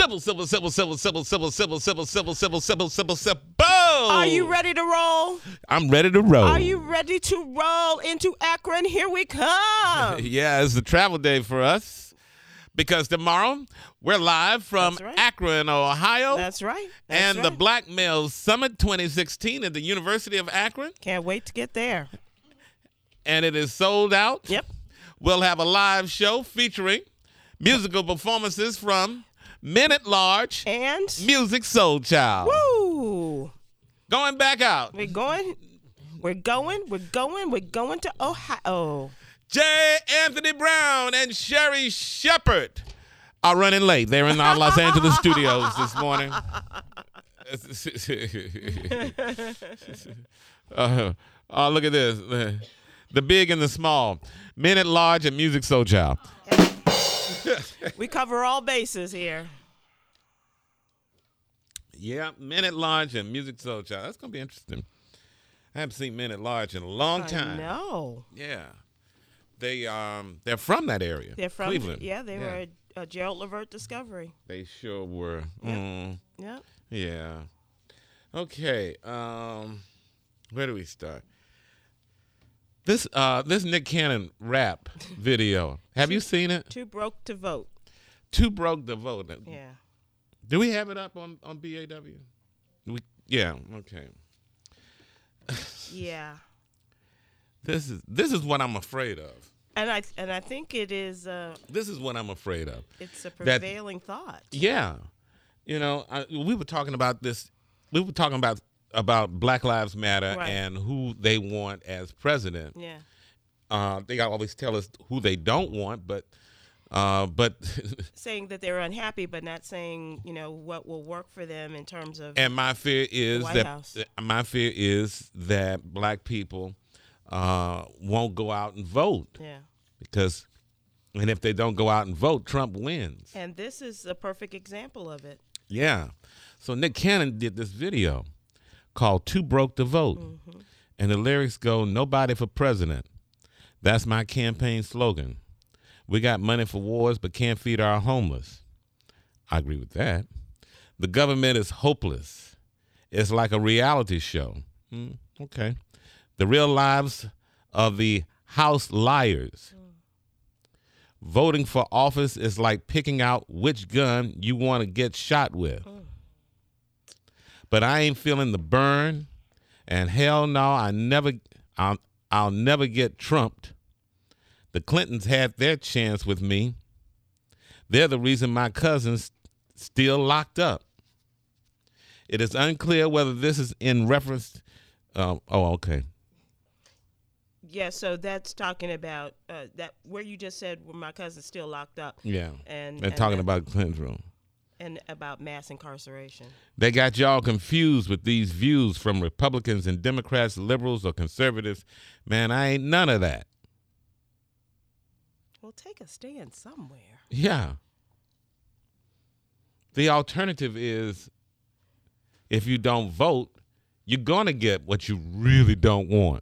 Are you ready to roll? I'm ready to roll. Are you ready to roll into Akron? Here we come. Yeah, it's a travel day for us because tomorrow we're live from Akron, Ohio. That's right. And the Black Males Summit 2016 at the University of Akron. Can't wait to get there. And it is sold out. Yep. We'll have a live show featuring musical performances from Men at Large and Musiq Soulchild. Woo! Going back out. We're going to Ohio. J. Anthony Brown and Sherry Shepherd are running late. They're in our Los Angeles studios this morning. Look at this. The big and the small. Men at Large and Musiq Soulchild. We cover all bases here. Yeah, Men at Large and Musiq Soulchild. That's going to be interesting. I haven't seen Men at Large in a long time. No. Yeah. They're from that area. They're from Cleveland. Yeah, they were a Gerald Levert discovery. They sure were. Yep. Yeah. Okay. Where do we start? This Nick Cannon rap video. Have you seen it? Too Broke to Vote. Too Broke to Vote. Yeah. Do we have it up on BAW? Yeah. Okay. Yeah. This is what I'm afraid of. And I think it is. This is what I'm afraid of. It's a prevailing thought. Yeah. You know, we were talking about this. We were talking about Black Lives Matter and who they want as president. Yeah. They always tell us who they don't want, but saying that they're unhappy, but not saying what will work for them in terms of. And my fear is that black people won't go out and vote. Yeah. And if they don't go out and vote, Trump wins. And this is a perfect example of it. Yeah. So Nick Cannon did this video called Too Broke to Vote. Mm-hmm. And the lyrics go, "Nobody for president. That's my campaign slogan. We got money for wars but can't feed our homeless." I agree with that. "The government is hopeless. It's like a reality show." Okay. "The real lives of the House liars. Voting for office is like picking out which gun you want to get shot with. But I ain't feeling the burn, and hell no, I'll never get trumped. The Clintons had their chance with me. They're the reason my cousin's still locked up. It is unclear whether this is in reference." Okay. Yeah, so that's talking about that where you just said where my cousin's still locked up. Yeah, and they're talking about Clinton's room. And about mass incarceration. "They got y'all confused with these views from Republicans and Democrats, liberals or conservatives. Man, I ain't none of that." Well, take a stand somewhere. Yeah. The alternative is if you don't vote, you're going to get what you really don't want.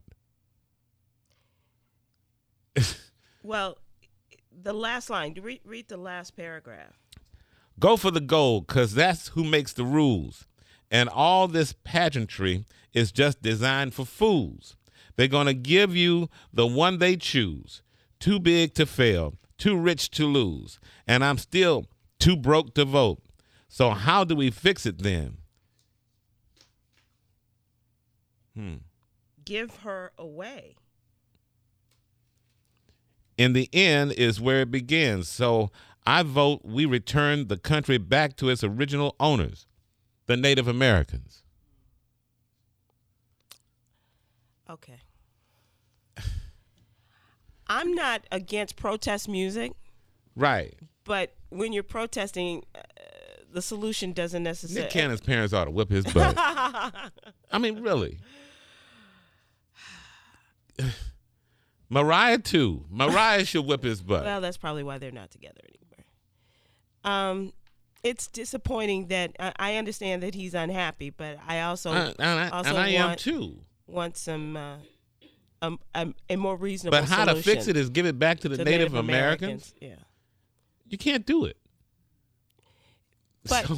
Well, the last line, read the last paragraph. "Go for the gold, because that's who makes the rules. And all this pageantry is just designed for fools. They're going to give you the one they choose. Too big to fail, too rich to lose. And I'm still too broke to vote. So how do we fix it then?" Give her away. "In the end is where it begins. So I vote we return the country back to its original owners, the Native Americans." Okay. I'm not against protest music. Right. But when you're protesting, the solution doesn't necessarily. Nick Cannon's parents ought to whip his butt. I mean, really. Mariah, too. Mariah should whip his butt. Well, that's probably why they're not together anymore. It's disappointing that I understand that he's unhappy, but I also am too. Want some a more reasonable. But how to fix it is give it back to the Native Americans. Yeah, you can't do it. But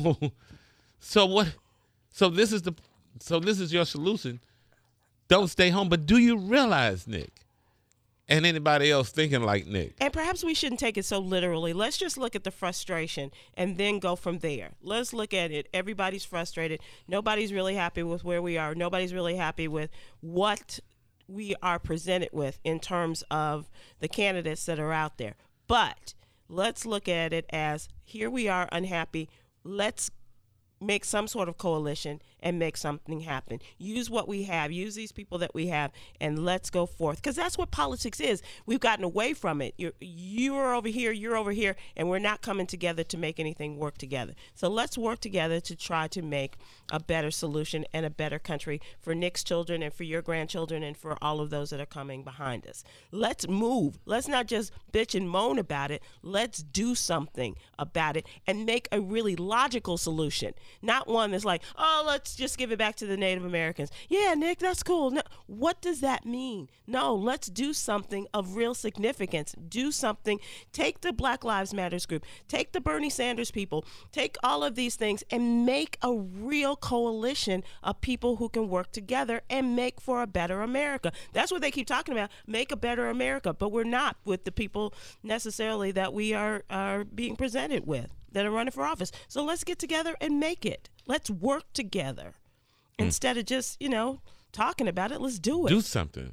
so what? So this is your solution. Don't stay home. But do you realize, Nick, and anybody else thinking like Nick? And perhaps we shouldn't take it so literally. Let's just look at the frustration and then go from there. Let's look at it. Everybody's frustrated. Nobody's really happy with where we are. Nobody's really happy with what we are presented with in terms of the candidates that are out there. But let's look at it as, here we are unhappy. Let's make some sort of coalition and make something happen. Use what we have, use these people that we have, and let's go forth. Because that's what politics is. We've gotten away from it. You're over here, you're over here, and we're not coming together to make anything work together. So let's work together to try to make a better solution and a better country for Nick's children and for your grandchildren and for all of those that are coming behind us. Let's move. Let's not just bitch and moan about it. Let's do something about it and make a really logical solution. Not one that's like, oh, let's just give it back to the Native Americans. Yeah, Nick, that's cool. No, what does that mean? No, let's do something of real significance. Do something. Take the Black Lives Matters group. Take the Bernie Sanders people. Take all of these things and make a real coalition of people who can work together and make for a better America. That's what they keep talking about, make a better America. But we're not with the people necessarily that we are being presented with, that are running for office. So let's get together and make it. Let's work together. Instead of just, talking about it, let's do it. Do something.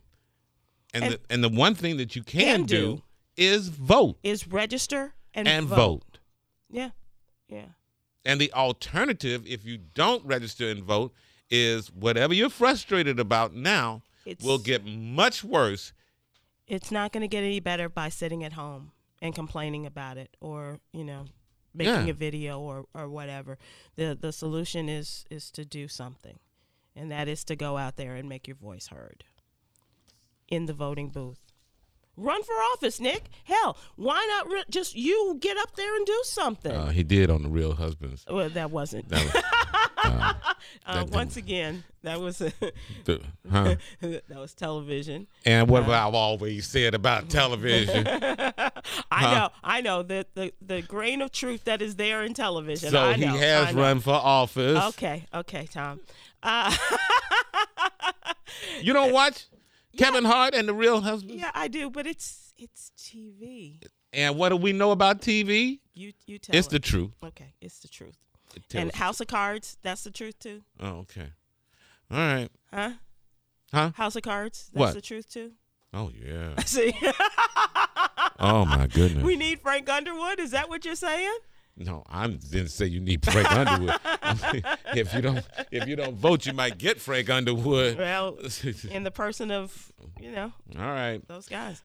And the one thing that you can do is vote. Is register and vote. Yeah. Yeah. And the alternative, if you don't register and vote, is whatever you're frustrated about now will get much worse. It's not going to get any better by sitting at home and complaining about it or, making a video or whatever. The solution is to do something, and that is to go out there and make your voice heard in the voting booth. Run for office, Nick. Hell, why not just you get up there and do something? He did on The Real Husbands. Well, that wasn't. Once again, that was that was television. And what I've always said about television. I know the grain of truth that is there in television. So he has run for office. Okay, Tom. You don't watch Kevin Hart and The Real Husbands? Yeah, I do, but it's TV. And what do we know about TV? You tell It's the truth. Okay, it's the truth. And House of Cards, that's the truth too? Oh, okay. All right. Huh? House of Cards, that's the truth too? Oh, yeah. See? Oh, my goodness. We need Frank Underwood? Is that what you're saying? No, I didn't say you need Frank Underwood. If you don't vote, you might get Frank Underwood. Well, in the person of, All right. those guys.